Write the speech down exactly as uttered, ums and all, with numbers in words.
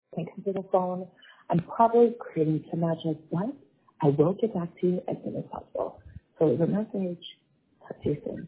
can't come to the phone. I'm probably creating some magic, but I will get back to you as soon as possible. So leave a message. Talk to you soon.